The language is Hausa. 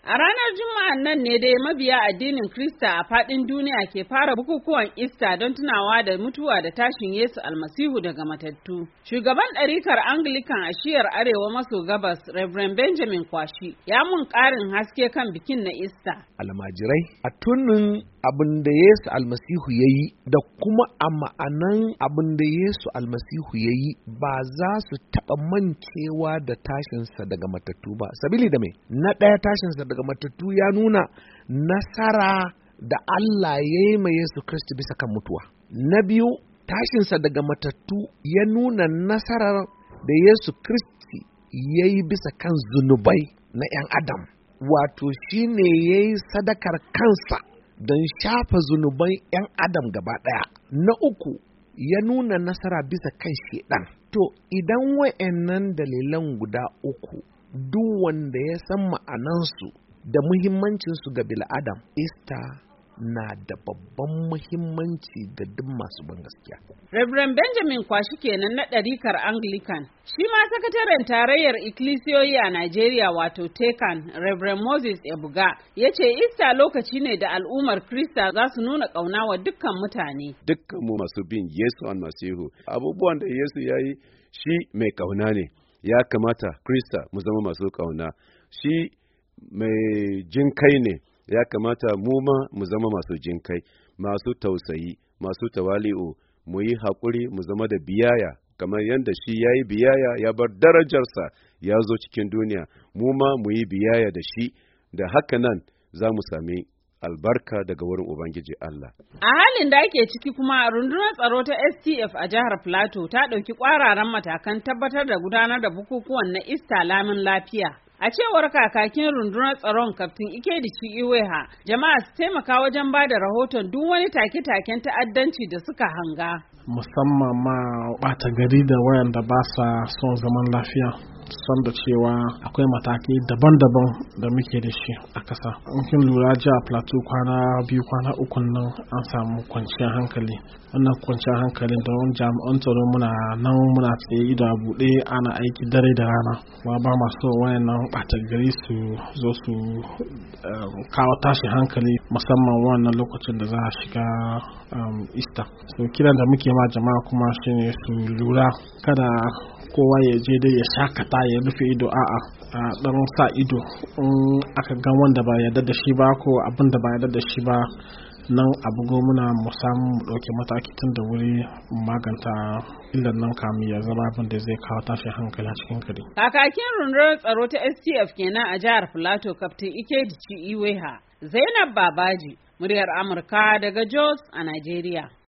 A ranar Juma'an nan ne dai mabiya addinin Krista a faɗin duniya ke fara bukukuwan Ista don tunawa da mutuwa da tashin Yesu Almasihu daga matattu. Shugaban ɗarikar Anglican a shiyar Arewa maso gabas, Reverend Benjamin Kwashi, ya mun ƙarin haske kan bikin na Ista. Almajirai a tunin abin da Yesu Almasihu ya yi da kuma a ma'anan abin da Yesu Almasihu ya yi ba za su taɓa mancewa da tashinsa daga matattu ba. Sabili da me? Na ɗaya tashinsa daga matattu ya nuna nasara da Allah ya yi ma Yesu Kristi bisa kan mutuwa. Na biyu, tashinsa daga matattu ya nuna nasarar da Yesu Kristi ya yi bisa kan zunubai na ‘yan Adam. Wato shi ne ya yi sadakar kansa don shafa zunuban ‘yan Adam gaba ɗaya. Na uku, ya nuna nasara bisa kan shedan. To, idan wa'yannan dalilan guda uku, duk wanda ya san ma'anansu da muhimmancinsu ga bil'adam, Ista na da babban muhimmanci ga duk masu ban gaskiya. Reverend Benjamin Kwashi kenan na ɗarikar Anglican. Shi ma sakataren tarayyar ikkilisiyoyi a Najeriya wato TECAN, Reverend Moses Ebuga, ya ce Ista lokaci ne da al'ummar Krista za su nuna ƙauna wa dukkan mutane. Dukkan mu masu bin Yesu Almasihu, abubuwan da Yesu ya yi shi mai ƙauna ne. Ya kamata Krista mu zama masu ƙauna. Shi mai jin kai ne. Ya kamata mu ma mu zama masu jinkai, masu tausayi, masu tawali'u, mu yi haƙuri mu zama da biyaya, kamar yadda shi ya yi biyaya ya bar darajarsa ya zo cikin duniya, mu ma mu yi biyaya da shi, da haka nan za mu sami albarka daga wurin Ubangiji Allah. A halin da ake ciki kuma rundunar tsaro ta STF a jihar Plateau ta ɗauki ƙwararan matakan tabbatar da gudanar da bukukuwan na Ista lamin lafiya. A cewar kakakin rundunar tsaron Kaftin Ikedici Iweha, jama'a su taimaka wajen ba da rahoton duk wani take-taken ta'addanci da suka hanga. Musamman ma ɓata gari da wayanda ba sa son zaman lafiya. San da cewa akwai matakai daban-daban da muke da shi a ƙasa. In kin lura jiya Plateau kwana 2-3 nan an samu kwanciyar hankali. Wannan kwanciyar hankalin da jami'an tsaro muna tsaye ido a buɗe ana aiki dare da rana. Ba masu wayannan ɓata gari su zo su kawo tashi hankali musamman wannan lokacin da za a shiga Easter. So kiran da muke ma jama'a kuma shine su lura kada kowa ya je dai ya shakata ya rufe ido a dan sa ido in aka ga wanda ba yarda da shi ba ko abin da ba yarda da shi ba nan abu muna mu samu mu dauke mataki tun da wuri maganta illan nan kamin ya zama abin da zai kawo tashin hankali a cikin gari. Kakakin rundunar tsaro ta STF kenan a jihar Plateau Kaftin Ikedici Iweha. Zainab Babaji, muryar Amurka daga Jos a Najeriya.